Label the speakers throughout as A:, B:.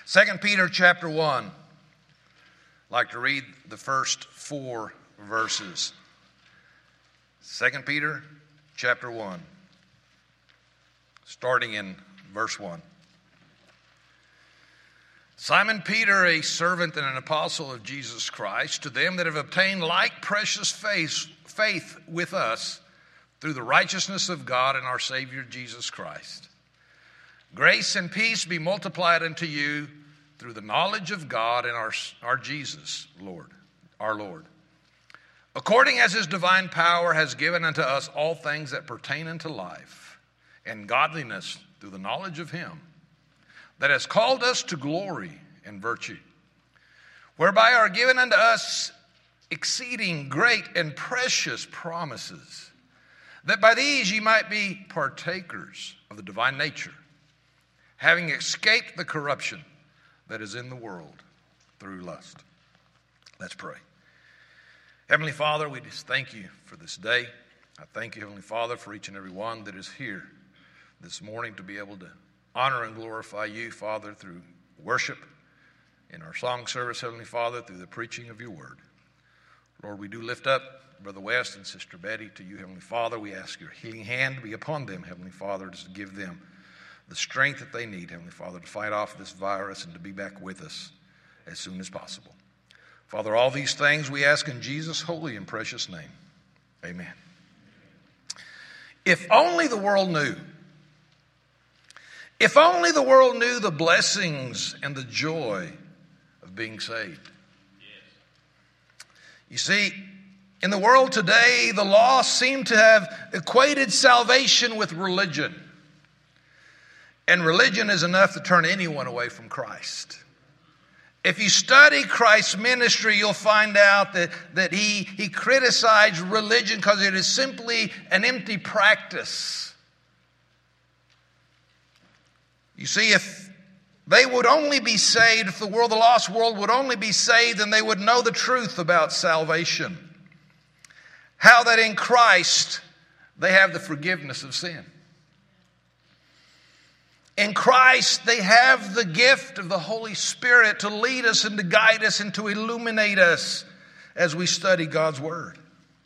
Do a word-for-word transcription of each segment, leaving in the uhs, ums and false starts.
A: Second Peter chapter one. I'd like to read the first four verses. Second Peter chapter one, starting in verse one. Simon Peter, a servant and an apostle of Jesus Christ, to them that have obtained like precious faith, faith with us through the righteousness of God and our Savior Jesus Christ. Grace and peace be multiplied unto you through the knowledge of God and our, our Jesus, Lord, our Lord. According as his divine power has given unto us all things that pertain unto life and godliness through the knowledge of him that has called us to glory and virtue, whereby are given unto us exceeding great and precious promises, that by these ye might be partakers of the divine nature, having escaped the corruption that is in the world through lust. Let's pray. Heavenly Father, we just thank you for this day. I thank you, Heavenly Father, for each and every one that is here this morning to be able to honor and glorify you, Father, through worship in our song service, Heavenly Father, through the preaching of your word. Lord, we do lift up Brother West and Sister Betty to you, Heavenly Father. We ask your healing hand to be upon them, Heavenly Father, to give them the strength that they need, Heavenly Father, to fight off this virus and to be back with us as soon as possible. Father, all these things we ask in Jesus' holy and precious name. Amen. If only the world knew. If only the world knew the blessings and the joy of being saved. You see, in the world today, the lost seem to have equated salvation with religion. And religion is enough to turn anyone away from Christ. If you study Christ's ministry, you'll find out that, that he, he criticized religion because it is simply an empty practice. You see, if they would only be saved, if the world, the lost world would only be saved, then they would know the truth about salvation. How that in Christ they have the forgiveness of sin. In Christ, they have the gift of the Holy Spirit to lead us and to guide us and to illuminate us as we study God's Word.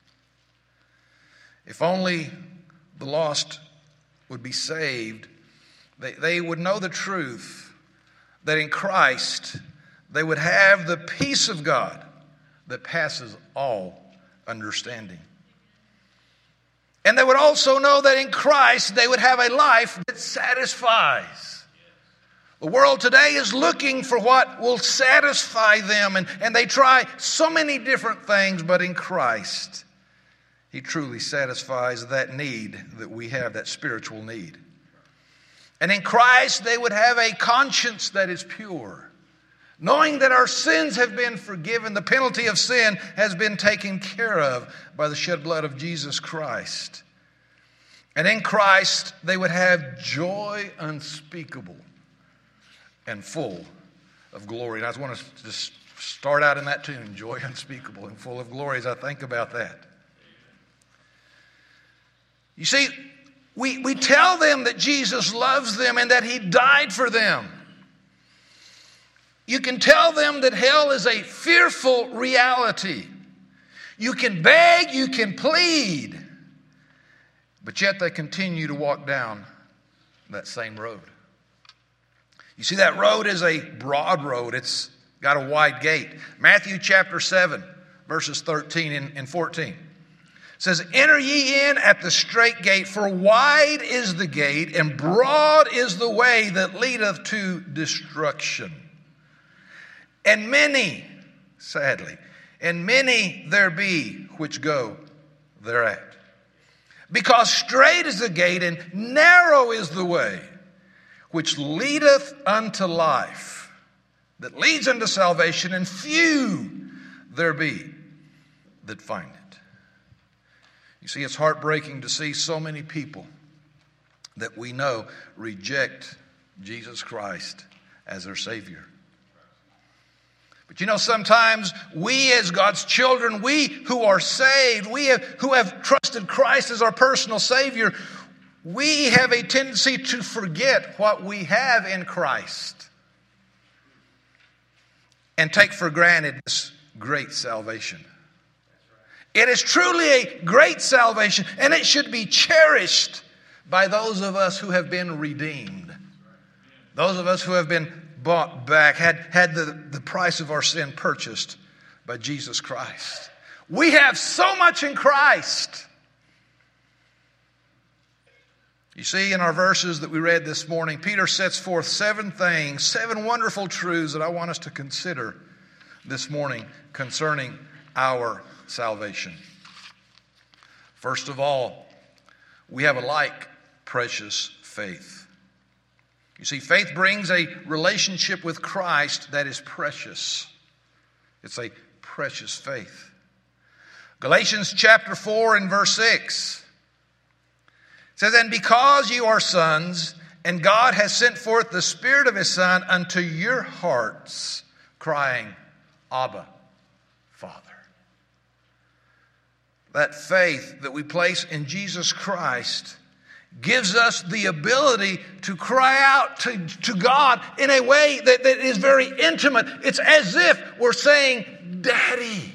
A: If only the lost would be saved, they, they would know the truth that in Christ they would have the peace of God that passes all understanding. And they would also know that in Christ they would have a life that satisfies. The world today is looking for what will satisfy them, and, and they try so many different things, but in Christ, he truly satisfies that need that we have, that spiritual need. And in Christ they would have a conscience that is pure, knowing that our sins have been forgiven, the penalty of sin has been taken care of by the shed blood of Jesus Christ. And in Christ, they would have joy unspeakable and full of glory. And I just want to just start out in that tune, joy unspeakable and full of glory, as I think about that. You see, we, we tell them that Jesus loves them and that he died for them. You can tell them that hell is a fearful reality. You can beg, you can plead, but yet they continue to walk down that same road. You see, that road is a broad road. It's got a wide gate. Matthew chapter seven, verses thirteen and fourteen. Says, enter ye in at the strait gate, for wide is the gate, and broad is the way that leadeth to destruction. And many, sadly, and many there be which go thereat. Because strait is the gate, and narrow is the way, which leadeth unto life, that leads unto salvation, and few there be that find it. You see, it's heartbreaking to see so many people that we know reject Jesus Christ as their Savior. But you know, sometimes we as God's children, we who are saved, we have, who have trusted Christ as our personal Savior, we have a tendency to forget what we have in Christ. and take for granted this great salvation. It is truly a great salvation, and it should be cherished by those of us who have been redeemed. Those of us who have been bought back, had, had the, the price of our sin purchased by Jesus Christ. We have so much in Christ. You see, in our verses that we read this morning, Peter sets forth seven things, seven wonderful truths that I want us to consider this morning concerning our salvation. First of all, we have a like precious faith. You see, faith brings a relationship with Christ that is precious. It's a precious faith. Galatians chapter four and verse six says, "And because you are sons, and God has sent forth the Spirit of His Son unto your hearts, crying, Abba, Father." That faith that we place in Jesus Christ gives us the ability to cry out to, to God in a way that, that is very intimate. It's as if we're saying, Daddy.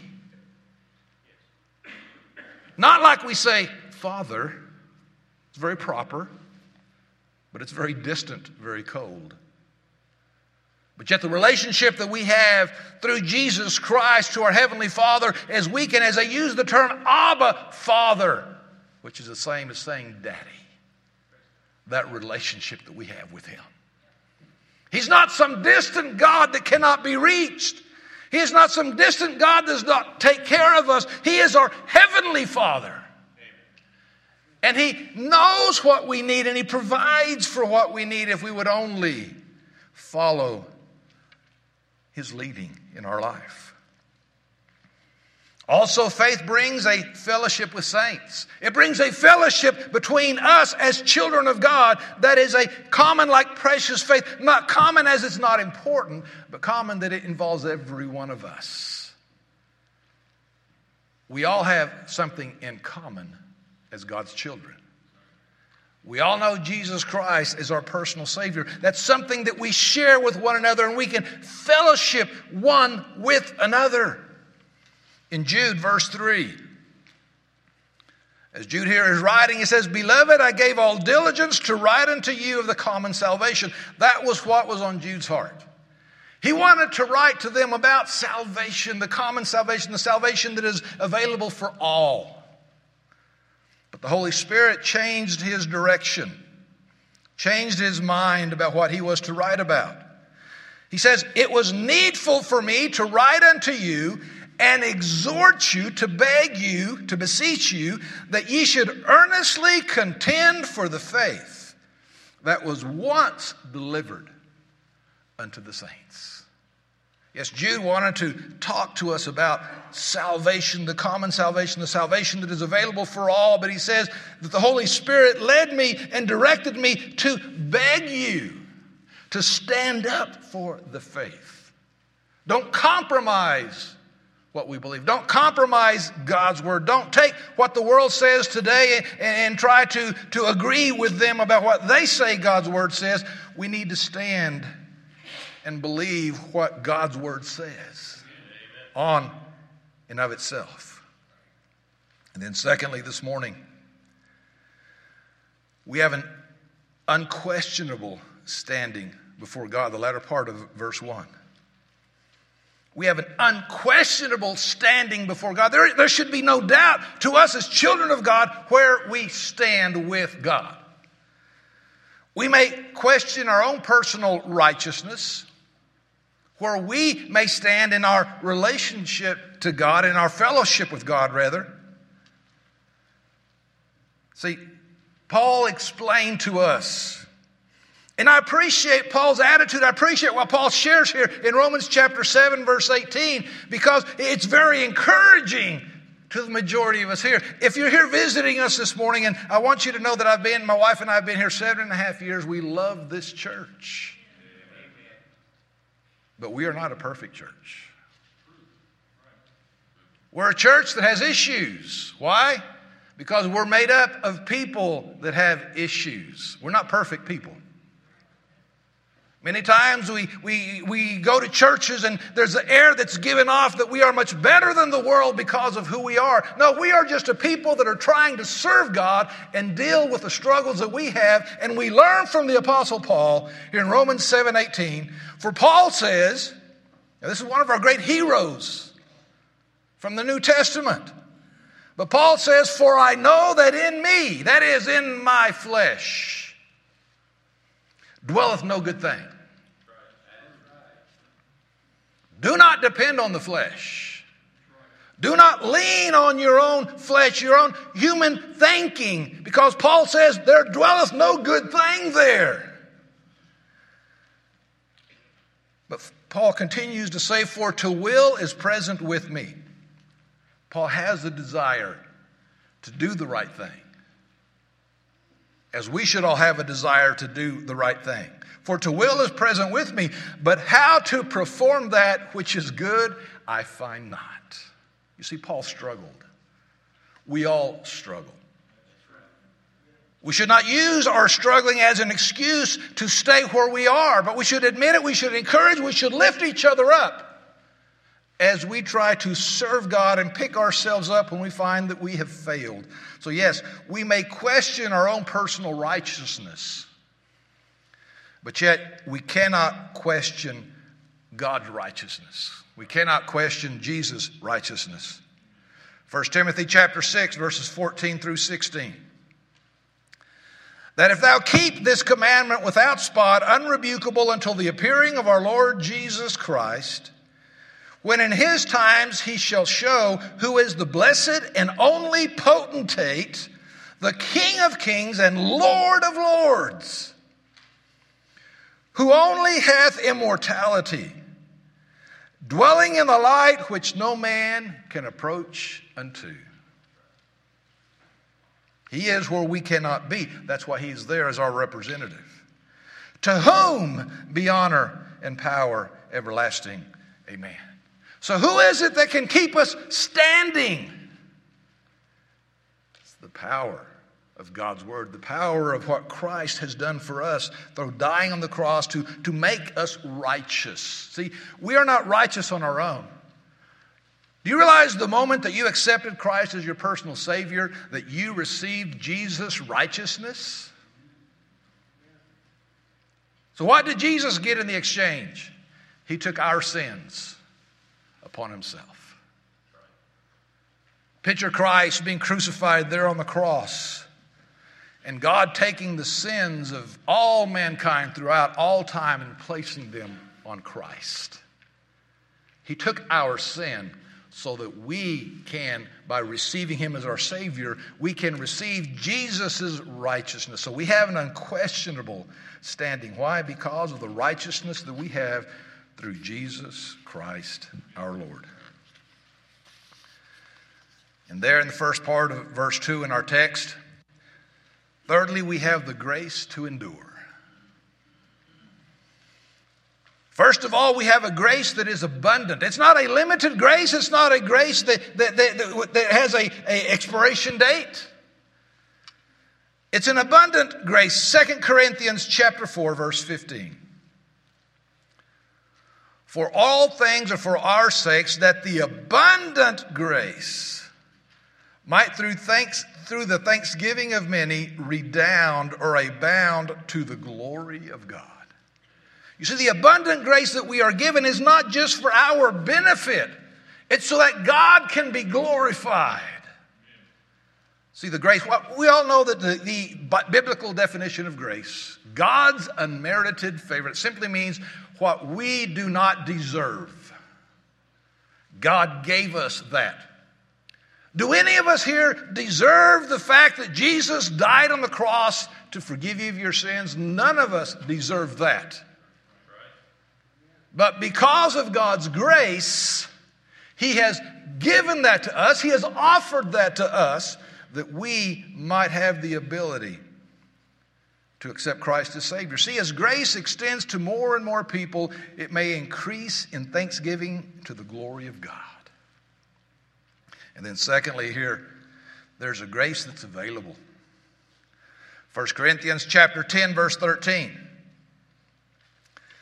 A: Not like we say, Father. It's very proper, but it's very distant, very cold. But yet the relationship that we have through Jesus Christ to our Heavenly Father is weak. And as I use the term Abba, Father, which is the same as saying Daddy, that relationship that we have with Him. He's not some distant God that cannot be reached. He is not some distant God that does not take care of us. He is our Heavenly Father. And He knows what we need, and He provides for what we need if we would only follow His leading in our life. Also, faith brings a fellowship with saints. It brings a fellowship between us as children of God that is a common like precious faith. Not common as it's not important, but common that it involves every one of us. We all have something in common as God's children. We all know Jesus Christ is our personal Savior. That's something that we share with one another, and we can fellowship one with another. In Jude, verse three, as Jude here is writing, he says, "Beloved, I gave all diligence to write unto you of the common salvation." That was what was on Jude's heart. He wanted to write to them about salvation, the common salvation, the salvation that is available for all. But the Holy Spirit changed his direction, changed his mind about what he was to write about. He says, "It was needful for me to write unto you and exhort you, to beg you, to beseech you, that ye should earnestly contend for the faith that was once delivered unto the saints." Yes, Jude wanted to talk to us about salvation, the common salvation, the salvation that is available for all. But he says that the Holy Spirit led me and directed me to beg you to stand up for the faith. Don't compromise what we believe. Don't compromise God's word. Don't take what the world says today and, and try to, to agree with them about what they say God's word says. We need to stand and believe what God's word says on and of itself. And then secondly, this morning, we have an unquestionable standing before God, the latter part of verse one. We have an unquestionable standing before God. There, there should be no doubt to us as children of God where we stand with God. We may question our own personal righteousness, where we may stand in our relationship to God, in our fellowship with God, rather. See, Paul explained to us, and I appreciate Paul's attitude. I appreciate what Paul shares here in Romans chapter seven, verse eighteen, because it's very encouraging to the majority of us here. If you're here visiting us this morning, and I want you to know that I've been, my wife and I have been here seven and a half years. We love this church. But we are not a perfect church. We're a church that has issues. Why? Because we're made up of people that have issues. We're not perfect people. Many times we, we, we go to churches and there's an air that's given off that we are much better than the world because of who we are. No, we are just a people that are trying to serve God and deal with the struggles that we have. And we learn from the Apostle Paul here in Romans seven eighteen. For Paul says, now this is one of our great heroes from the New Testament. But Paul says, for I know that in me, that is in my flesh, dwelleth no good thing. Do not depend on the flesh. Do not lean on your own flesh, your own human thinking, because Paul says there dwelleth no good thing there. But Paul continues to say, for to will is present with me. Paul has the desire to do the right thing, as we should all have a desire to do the right thing. For to will is present with me, but how to perform that which is good, I find not. You see, Paul struggled. We all struggle. We should not use our struggling as an excuse to stay where we are, but we should admit it, we should encourage, we should lift each other up as we try to serve God and pick ourselves up when we find that we have failed. So yes, we may question our own personal righteousness, but yet we cannot question God's righteousness. We cannot question Jesus' righteousness. First Timothy chapter six, verses fourteen through sixteen. That if thou keep this commandment without spot, unrebukable until the appearing of our Lord Jesus Christ, when in his times he shall show who is the blessed and only potentate, the King of kings and Lord of lords, who only hath immortality, dwelling in the light which no man can approach unto. He is where we cannot be. That's why he's there as our representative. To whom be honor and power everlasting. Amen. So who is it that can keep us standing? It's the power of God's word, the power of what Christ has done for us through dying on the cross to, to make us righteous. See, we are not righteous on our own. Do you realize the moment that you accepted Christ as your personal Savior, that you received Jesus' righteousness? So what did Jesus get in the exchange? He took our sins upon himself. Picture Christ being crucified there on the cross, and God taking the sins of all mankind throughout all time and placing them on Christ. He took our sin so that we can, by receiving him as our Savior, we can receive Jesus' righteousness. So we have an unquestionable standing. Why? Because of the righteousness that we have through Jesus Christ our Lord. And there in the first part of verse two in our text, thirdly, we have the grace to endure. First of all, we have a grace that is abundant. It's not a limited grace. It's not a grace that, that, that, that has a, a expiration date. It's an abundant grace. Second Corinthians chapter four, verse fifteen. For all things are for our sakes, that the abundant grace might through thanks through the thanksgiving of many redound or abound to the glory of God. You see, the abundant grace that we are given is not just for our benefit. It's so that God can be glorified. See, the grace, well, we all know that the, the biblical definition of grace, God's unmerited favor, it simply means what we do not deserve. God gave us that. Do any of us here deserve the fact that Jesus died on the cross to forgive you of your sins? None of us deserve that. But because of God's grace, he has given that to us. He has offered that to us that we might have the ability to accept Christ as Savior. See, as grace extends to more and more people, it may increase in thanksgiving to the glory of God. And then secondly here, there's a grace that's available. First Corinthians chapter ten, verse thirteen.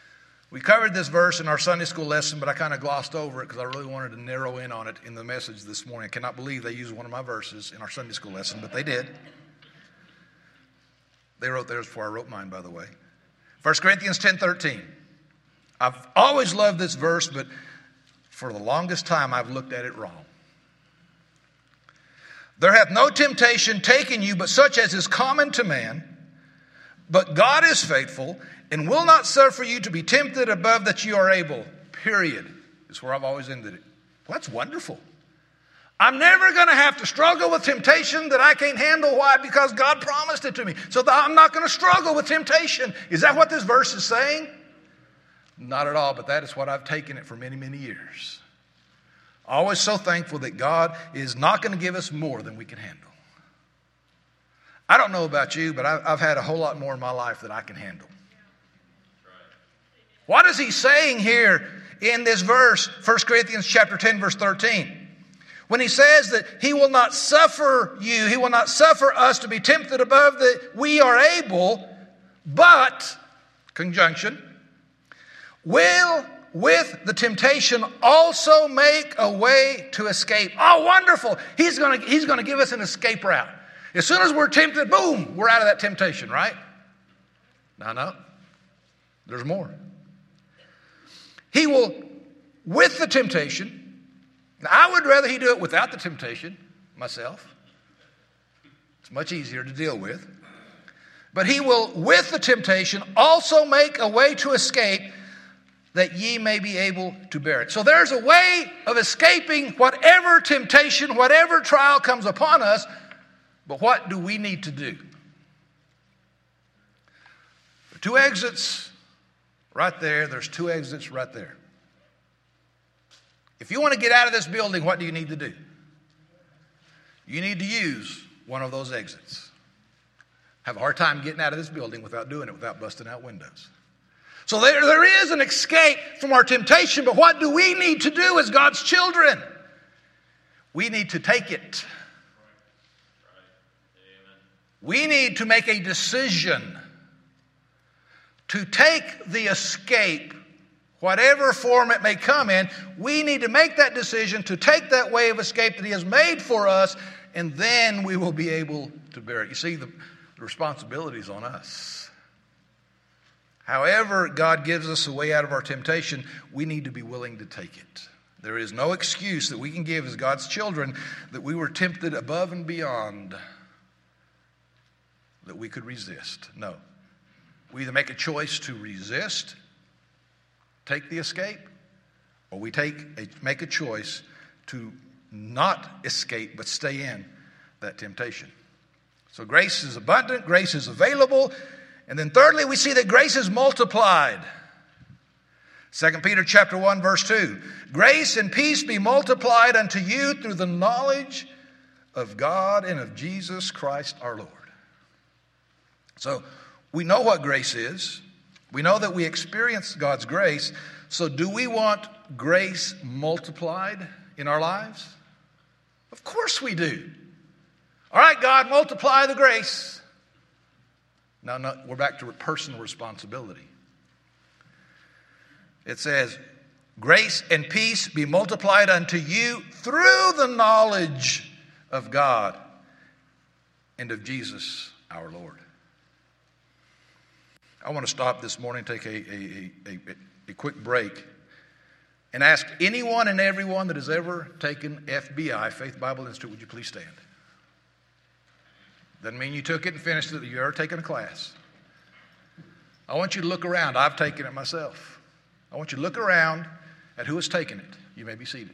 A: We covered this verse in our Sunday school lesson, but I kind of glossed over it because I really wanted to narrow in on it in the message this morning. I cannot believe they used one of my verses in our Sunday school lesson, but they did. They wrote theirs before I wrote mine, by the way. First Corinthians ten thirteen. I've always loved this verse, but for the longest time I've looked at it wrong. There hath no temptation taken you but such as is common to man. But God is faithful and will not suffer you to be tempted above that you are able. Period. Is where I've always ended it. Well, that's wonderful. I'm never going to have to struggle with temptation that I can't handle. Why? Because God promised it to me. So that I'm not going to struggle with temptation. Is that what this verse is saying? Not at all, but that is what I've taken it for many, many years. Always so thankful that God is not going to give us more than we can handle. I don't know about you, but I've had a whole lot more in my life that I can handle. What is he saying here in this verse, First Corinthians chapter ten, verse thirteen? When he says that he will not suffer you, he will not suffer us to be tempted above that we are able, but, conjunction, will with the temptation also make a way to escape. Oh, wonderful. He's going to, he's going to give us an escape route. As soon as we're tempted, boom, we're out of that temptation, right? No, no. There's more. He will, with the temptation. Now, I would rather he do it without the temptation, myself. It's much easier to deal with. But he will, with the temptation, also make a way to escape that ye may be able to bear it. So there's a way of escaping whatever temptation, whatever trial comes upon us. But what do we need to do? There are two exits right there. There's two exits right there. If you want to get out of this building, what do you need to do? You need to use one of those exits. Have a hard time getting out of this building without doing it, without busting out windows. So there, there is an escape from our temptation, but what do we need to do as God's children? We need to take it. We need to make a decision to take the escape, whatever form it may come in. We need to make that decision to take that way of escape that he has made for us, and then we will be able to bear it. You see, the, the responsibility is on us. However God gives us a way out of our temptation, we need to be willing to take it. There is no excuse that we can give as God's children that we were tempted above and beyond that we could resist. No. We either make a choice to resist, take the escape, or we take a, make a choice to not escape but stay in that temptation. So grace is abundant, grace is available, and then thirdly we see that grace is multiplied. Second Peter chapter one verse two. Grace and peace be multiplied unto you through the knowledge of God and of Jesus Christ our Lord. So we know what grace is. We know that we experience God's grace. So do we want grace multiplied in our lives? Of course we do. All right, God, multiply the grace. Now, no, we're back to personal responsibility. It says, grace and peace be multiplied unto you through the knowledge of God and of Jesus our Lord. I want to stop this morning, take a, a, a, a, a quick break, and ask anyone and everyone that has ever taken F B I, Faith Bible Institute, would you please stand? Doesn't mean you took it and finished it. You've ever taken a class. I want you to look around. I've taken it myself. I want you to look around at who has taken it. You may be seated.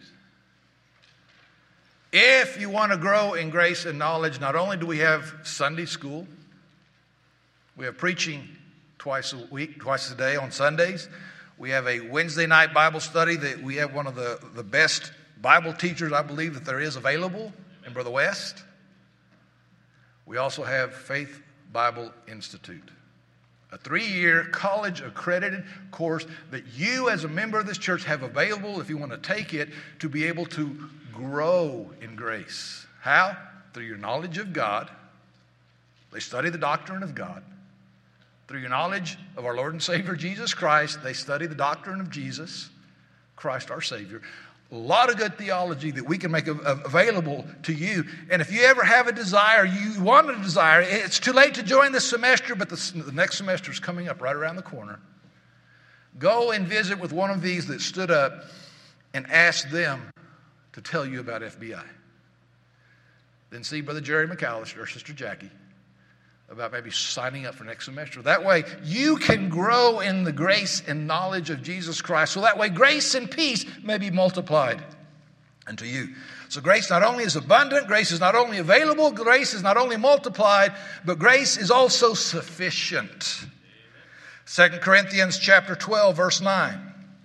A: If you want to grow in grace and knowledge, not only do we have Sunday school, we have preaching twice a week, twice a day on Sundays. We have a Wednesday night Bible study that we have one of the, the best Bible teachers, I believe, that there is available in Brother West. We also have Faith Bible Institute, a three-year college-accredited course that you as a member of this church have available if you want to take it to be able to grow in grace. How? Through your knowledge of God. They study the doctrine of God. Through your knowledge of our Lord and Savior Jesus Christ, they study the doctrine of Jesus, Christ our Savior. A lot of good theology that we can make available to you. And if you ever have a desire, you want a desire, it's too late to join this semester, but the, the next semester is coming up right around the corner. Go and visit with one of these that stood up and ask them to tell you about F B I. Then see Brother Jerry McAllister or Sister Jackie about maybe signing up for next semester. That way you can grow in the grace and knowledge of Jesus Christ. So that way grace and peace may be multiplied unto you. So grace not only is abundant, grace is not only available, grace is not only multiplied, but grace is also sufficient. Second Corinthians chapter twelve, verse nine.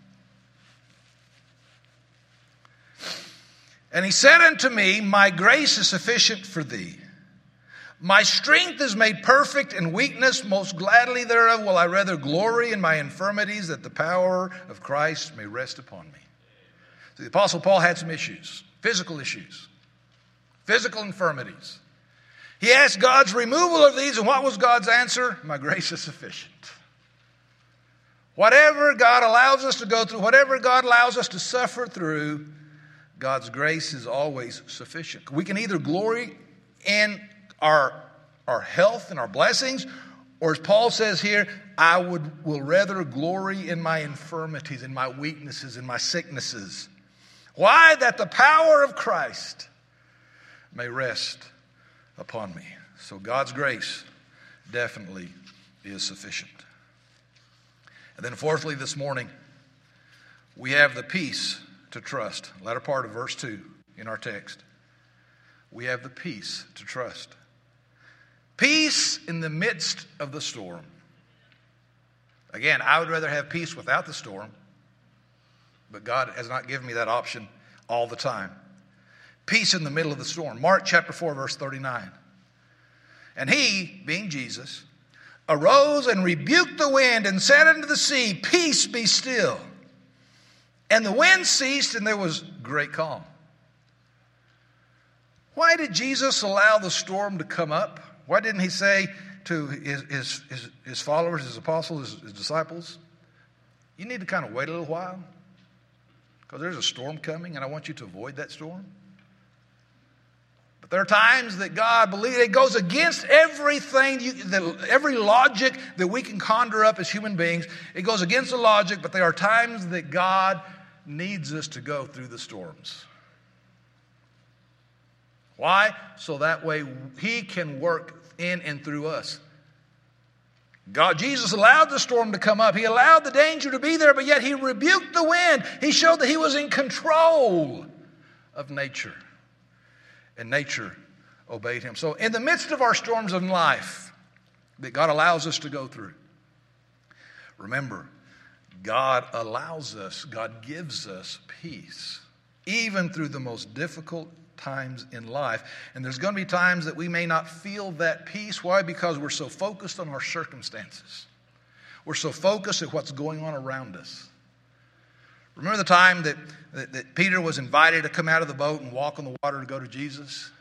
A: And he said unto me, my grace is sufficient for thee. My strength is made perfect in weakness. Most gladly thereof will I rather glory in my infirmities, that the power of Christ may rest upon me. So the Apostle Paul had some issues, physical issues, physical infirmities. He asked God's removal of these, and what was God's answer? My grace is sufficient. Whatever God allows us to go through, whatever God allows us to suffer through, God's grace is always sufficient. We can either glory in our, our health and our blessings, or as Paul says here, I would will rather glory in my infirmities, in my weaknesses, in my sicknesses. Why? That the power of Christ may rest upon me. So God's grace definitely is sufficient. And then fourthly, this morning, we have the peace to trust. Latter part of verse two in our text. We have the peace to trust. Peace in the midst of the storm. Again, I would rather have peace without the storm, but God has not given me that option all the time. Peace in the middle of the storm. Mark chapter four, verse thirty-nine. And he, being Jesus, arose and rebuked the wind and said unto the sea, peace, be still. And the wind ceased, and there was great calm. Why did Jesus allow the storm to come up? Why didn't he say to his, his, his, his followers, his apostles, his, his disciples, you need to kind of wait a little while because there's a storm coming and I want you to avoid that storm? But there are times that God believes it goes against everything, you, the, every logic that we can conjure up as human beings. It goes against the logic, but there are times that God needs us to go through the storms. Why? So that way he can work in and through us. God, Jesus allowed the storm to come up. He allowed the danger to be there, but yet he rebuked the wind. He showed that he was in control of nature. And nature obeyed him. So in the midst of our storms of life that God allows us to go through, remember, God allows us, God gives us peace, even through the most difficult times in life. And there's going to be times that we may not feel that peace. Why? Because we're so focused on our circumstances. We're so focused at what's going on around us. Remember the time that, that, that Peter was invited to come out of the boat and walk on the water to go to Jesus?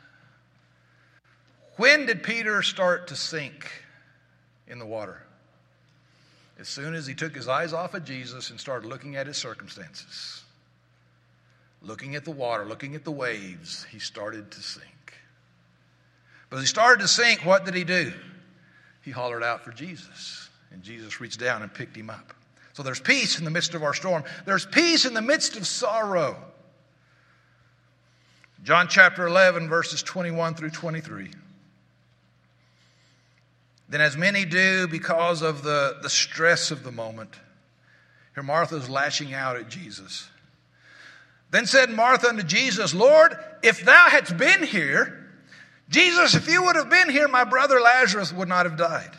A: When did Peter start to sink in the water? As soon as he took his eyes off of Jesus and started looking at his circumstances. Looking at the water, looking at the waves, he started to sink. But as he started to sink, what did he do? He hollered out for Jesus. And Jesus reached down and picked him up. So there's peace in the midst of our storm. There's peace in the midst of sorrow. John chapter eleven, verses twenty-one through twenty-three. Then as many do because of the, the stress of the moment. Here Martha's lashing out at Jesus. Then said Martha unto Jesus, Lord, if thou hadst been here, Jesus, if you would have been here, my brother Lazarus would not have died.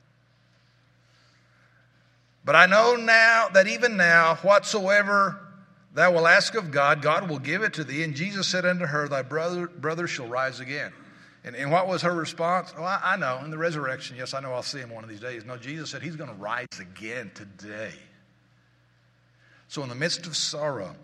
A: But I know now that even now, whatsoever thou wilt ask of God, God will give it to thee. And Jesus said unto her, thy brother, brother shall rise again. And, and what was her response? Oh, I, I know, in the resurrection, yes, I know I'll see him one of these days. No, Jesus said he's going to rise again today. So in the midst of sorrow,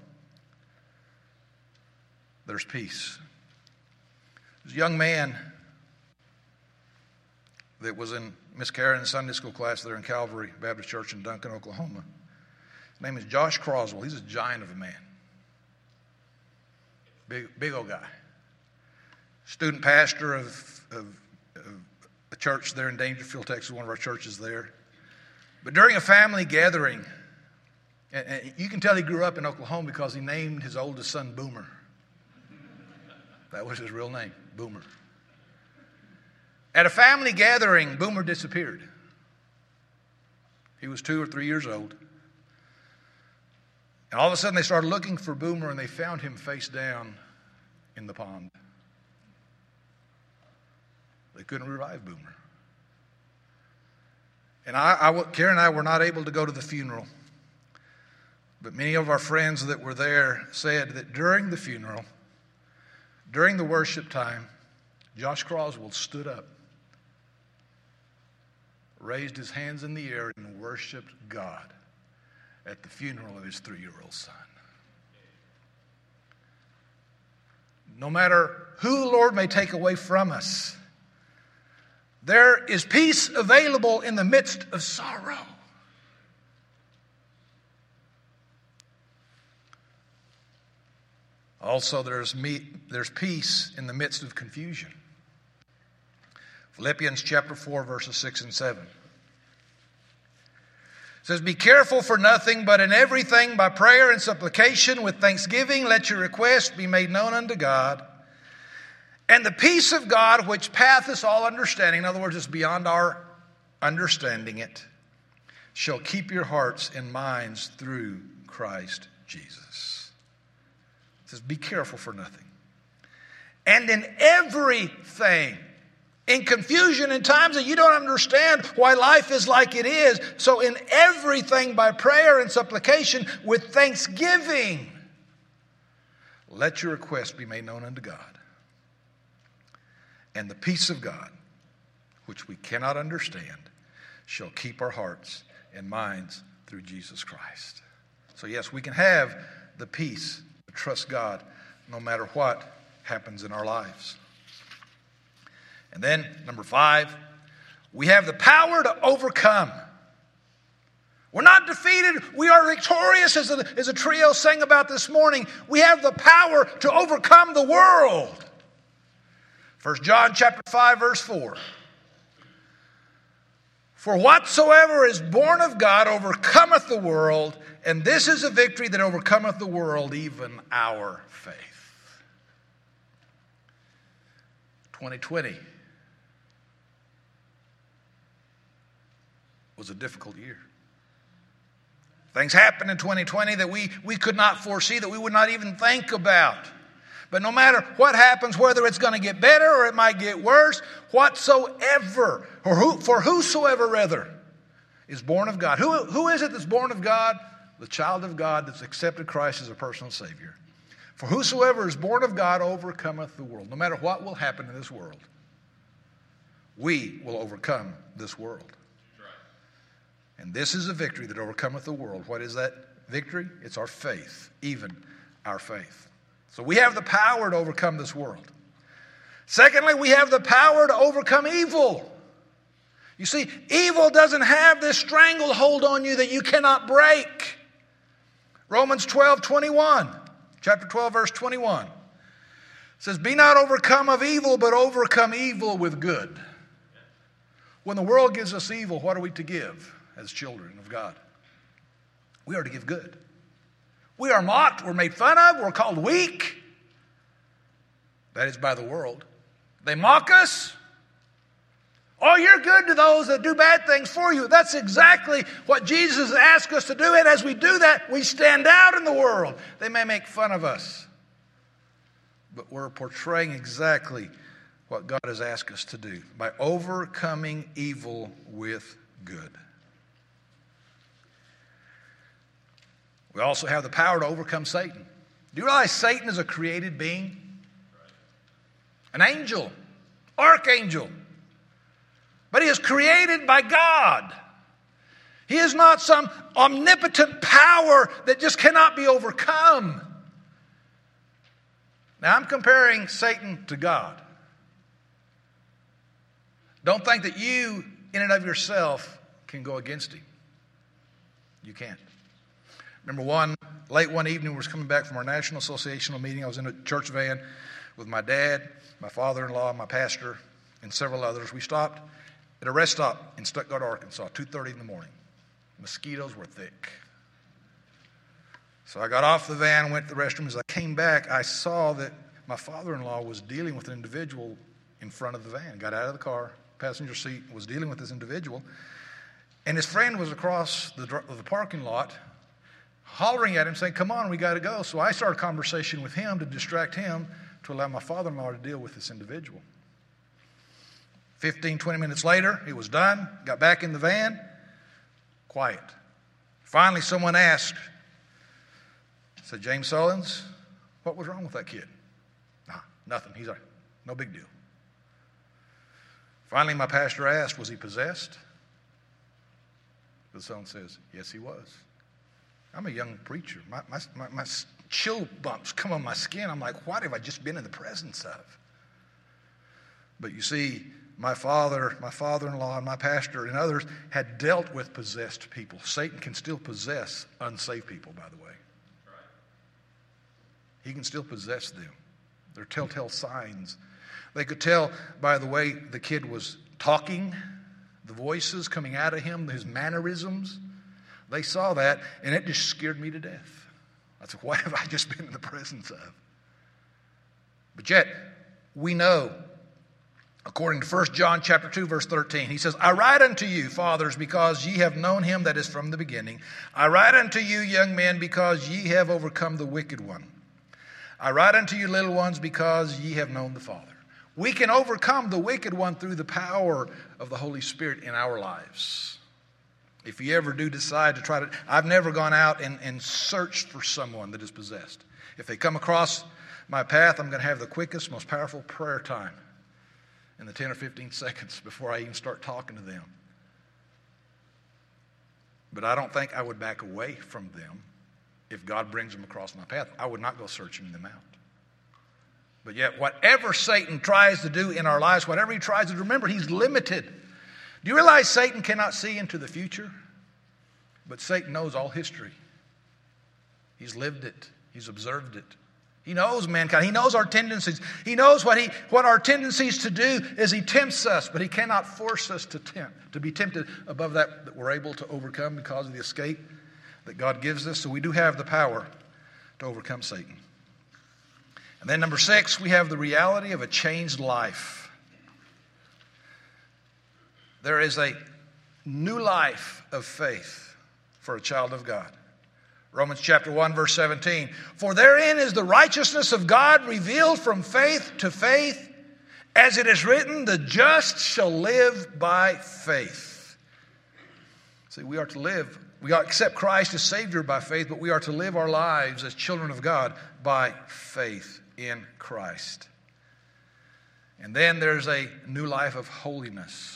A: there's peace. There's a young man that was in Miss Karen's Sunday school class there in Calvary Baptist Church in Duncan, Oklahoma. His name is Josh Croswell. He's a giant of a man. Big, big old guy. Student pastor of, of, of a church there in Dangerfield, Texas, one of our churches there. But during a family gathering, and, and you can tell he grew up in Oklahoma because he named his oldest son Boomer. That was his real name, Boomer. At a family gathering, Boomer disappeared. He was two or three years old. And all of a sudden they started looking for Boomer, and they found him face down in the pond. They couldn't revive Boomer. And I, I, Karen and I were not able to go to the funeral. But many of our friends that were there said that during the funeral, during the worship time, Josh Croswell stood up, raised his hands in the air, and worshiped God at the funeral of his three-year-old son. No matter who the Lord may take away from us, there is peace available in the midst of sorrow. Also, there's, me, there's peace in the midst of confusion. Philippians chapter four, verses six and seven. It says, "Be careful for nothing, but in everything by prayer and supplication with thanksgiving let your requests be made known unto God. And the peace of God, which passeth all understanding," in other words, it's beyond our understanding it, "shall keep your hearts and minds through Christ Jesus." It says, be careful for nothing. And in everything, in confusion, in times that you don't understand why life is like it is. So in everything by prayer and supplication with thanksgiving, let your requests be made known unto God. And the peace of God, which we cannot understand, shall keep our hearts and minds through Jesus Christ. So yes, we can have the peace to trust God no matter what happens in our lives. And then, number five, we have the power to overcome. We're not defeated. We are victorious, as a, as a trio sang about this morning. We have the power to overcome the world. First John chapter five, verse four. "For whatsoever is born of God overcometh the world, and this is a victory that overcometh the world, even our faith." twenty twenty was a difficult year. Things happened in twenty twenty that we, we could not foresee, that we would not even think about. But no matter what happens, whether it's going to get better or it might get worse, whatsoever, or who, for whosoever rather, is born of God. Who, who is it that's born of God? The child of God that's accepted Christ as a personal Savior. "For whosoever is born of God overcometh the world." No matter what will happen in this world, we will overcome this world. And this is a victory that overcometh the world. What is that victory? It's our faith, even our faith. So we have the power to overcome this world. Secondly, we have the power to overcome evil. You see, evil doesn't have this stranglehold on you that you cannot break. Romans twelve twenty-one, chapter twelve, verse twenty-one. It says, "Be not overcome of evil, but overcome evil with good." When the world gives us evil, what are we to give as children of God? We are to give good. We are mocked, we're made fun of, we're called weak. That is by the world. They mock us. Oh, you're good to those that do bad things for you. That's exactly what Jesus has asked us to do. And as we do that, we stand out in the world. They may make fun of us, but we're portraying exactly what God has asked us to do by overcoming evil with good. We also have the power to overcome Satan. Do you realize Satan is a created being? An angel, archangel. But he is created by God. He is not some omnipotent power that just cannot be overcome. Now I'm comparing Satan to God. Don't think that you, in and of yourself, can go against him. You can't. Remember one, late one evening, we were coming back from our National Associational meeting. I was in a church van with my dad, my father-in-law, my pastor, and several others. We stopped at a rest stop in Stuttgart, Arkansas, two thirty in the morning. Mosquitoes were thick. So I got off the van, went to the restroom. As I came back, I saw that my father-in-law was dealing with an individual in front of the van. Got out of the car, passenger seat, was dealing with this individual. And his friend was across the, the parking lot, hollering at him, saying, "Come on, we got to go." So I started a conversation with him to distract him, to allow my father-in-law to deal with this individual. fifteen, twenty minutes later, it was done. Got back in the van. Quiet. Finally, someone asked, said, "James Sullins, what was wrong with that kid?" Nah, nothing. He's like, no big deal. Finally, my pastor asked, "Was he possessed?" The son says, "Yes, he was." I'm a young preacher. My, my, my, my chill bumps come on my skin. I'm like, what have I just been in the presence of? But you see, my father, my father-in-law, and my pastor and others had dealt with possessed people. Satan can still possess unsaved people, by the way. He can still possess them. They're telltale signs. They could tell by the way the kid was talking, the voices coming out of him, his mannerisms. They saw that, and it just scared me to death. I said, what have I just been in the presence of? But yet, we know, according to First John chapter two, verse thirteen, he says, "I write unto you, fathers, because ye have known him that is from the beginning. I write unto you, young men, because ye have overcome the wicked one. I write unto you, little ones, because ye have known the Father." We can overcome the wicked one through the power of the Holy Spirit in our lives. If you ever do decide to try to, I've never gone out and, and searched for someone that is possessed. If they come across my path, I'm going to have the quickest, most powerful prayer time in the ten or fifteen seconds before I even start talking to them. But I don't think I would back away from them if God brings them across my path. I would not go searching them out. But yet, whatever Satan tries to do in our lives, whatever he tries to do, remember, he's limited. Do you realize Satan cannot see into the future? But Satan knows all history. He's lived it. He's observed it. He knows mankind. He knows our tendencies. He knows what he what our tendencies to do is he tempts us, but he cannot force us to tempt, to be tempted above that that we're able to overcome because of the escape that God gives us. So we do have the power to overcome Satan. And then number six, we have the reality of a changed life. There is a new life of faith for a child of God. Romans chapter one, verse seventeen. "For therein is the righteousness of God revealed from faith to faith, as it is written, the just shall live by faith." See, we are to live, we accept Christ as Savior by faith, but we are to live our lives as children of God by faith in Christ. And then there's a new life of holiness.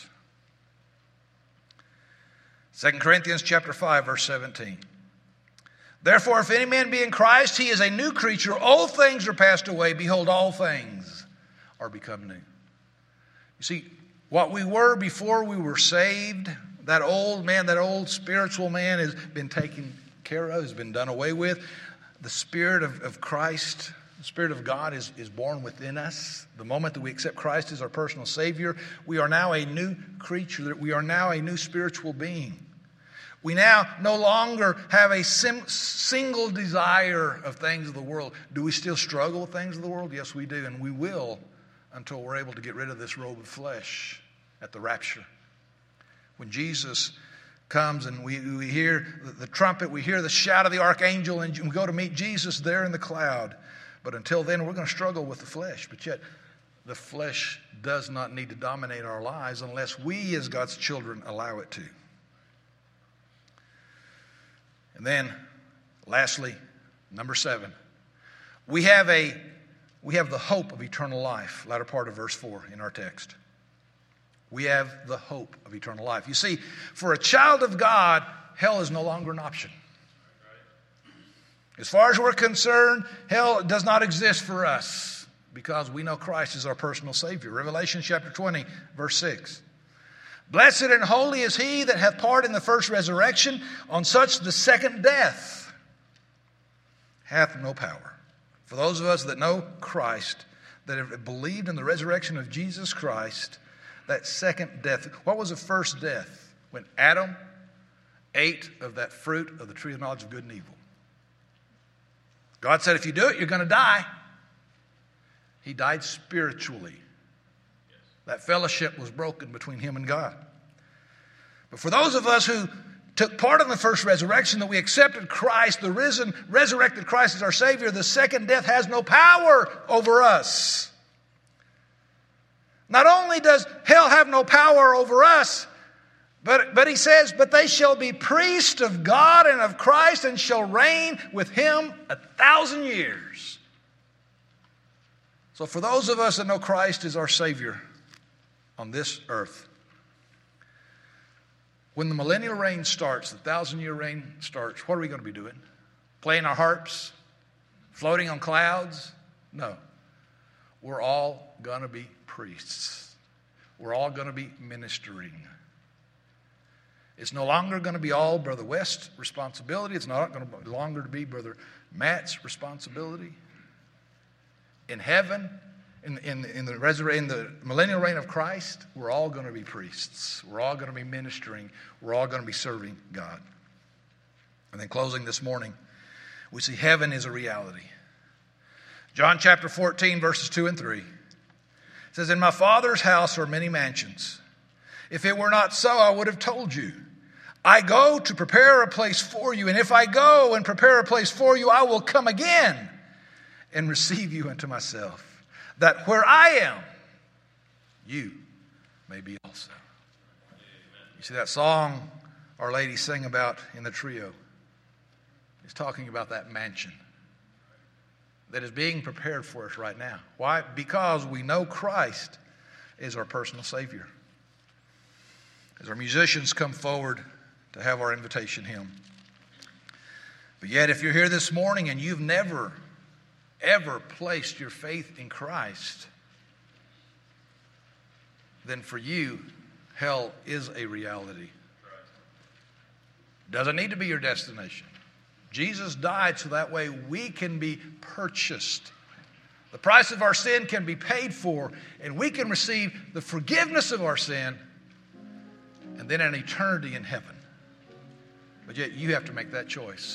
A: Second Corinthians chapter five, verse seventeen. "Therefore, if any man be in Christ, he is a new creature. Old things are passed away. Behold, all things are become new." You see, what we were before we were saved, that old man, that old spiritual man has been taken care of, has been done away with. The Spirit of, of Christ, the Spirit of God is, is born within us. The moment that we accept Christ as our personal Savior, we are now a new creature. We are now a new spiritual being. We now no longer have a sim- single desire of things of the world. Do we still struggle with things of the world? Yes, we do, and we will until we're able to get rid of this robe of flesh at the rapture. When Jesus comes and we, we hear the, the trumpet, we hear the shout of the archangel, and we go to meet Jesus there in the cloud. But until then, we're going to struggle with the flesh. But yet, the flesh does not need to dominate our lives unless we, as God's children, allow it to. And then, lastly, number seven, we have a we have the hope of eternal life. Latter part of verse four in our text. We have the hope of eternal life. You see, for a child of God, hell is no longer an option. As far as we're concerned, hell does not exist for us because we know Christ is our personal Savior. Revelation chapter twenty, verse six. Blessed and holy is he that hath part in the first resurrection. On such the second death hath no power. For those of us that know Christ, that have believed in the resurrection of Jesus Christ, that second death. What was the first death? When Adam ate of that fruit of the tree of knowledge of good and evil. God said, if you do it, you're going to die. He died spiritually. That fellowship was broken between him and God. But for those of us who took part in the first resurrection, that we accepted Christ, the risen, resurrected Christ as our Savior, the second death has no power over us. Not only does hell have no power over us, but, but he says, but they shall be priests of God and of Christ and shall reign with him a thousand years. So for those of us that know Christ is our Savior on this earth, when the millennial reign starts, the thousand-year reign starts, what are we going to be doing? Playing our harps? Floating on clouds? No. We're all going to be priests. We're all going to be ministering. It's no longer going to be all Brother West's responsibility. It's not going to longer to be Brother Matt's responsibility. In heaven, in, in, in, the resur- in the millennial reign of Christ, we're all going to be priests. We're all going to be ministering. We're all going to be serving God. And then closing this morning, we see heaven is a reality. John chapter fourteen, verses two and three. It says, in my Father's house are many mansions. If it were not so, I would have told you. I go to prepare a place for you. And if I go and prepare a place for you, I will come again and receive you unto myself, that where I am, you may be also. You see that song Our Lady sang about in the trio? It's talking about that mansion that is being prepared for us right now. Why? Because we know Christ is our personal Savior. As our musicians come forward to have our invitation hymn. But yet, if you're here this morning and you've never, ever placed your faith in Christ, then for you, hell is a reality. Doesn't need to be your destination. Jesus died so that way we can be purchased. The price of our sin can be paid for, and we can receive the forgiveness of our sin and then an eternity in heaven. But yet you have to make that choice.